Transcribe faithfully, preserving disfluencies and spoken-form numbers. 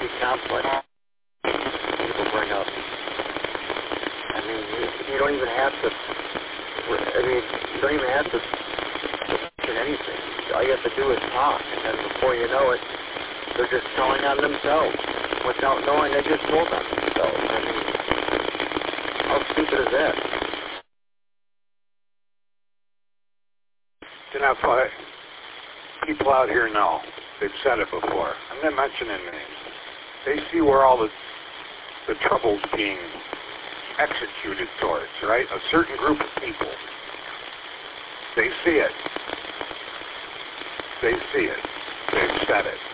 community conflict people bring up. I mean, you, you don't even have to, I mean, you don't even have to mention anything. All you have to do is talk, and then before you know it, they're just telling on themselves. Without knowing, they just told on themselves. I mean, how stupid is that? You know, if people out here know, they've said it before. I'm not mentioning names. They see where all the the trouble's being executed towards, right? A certain group of people. They see it. They see it. They've said it.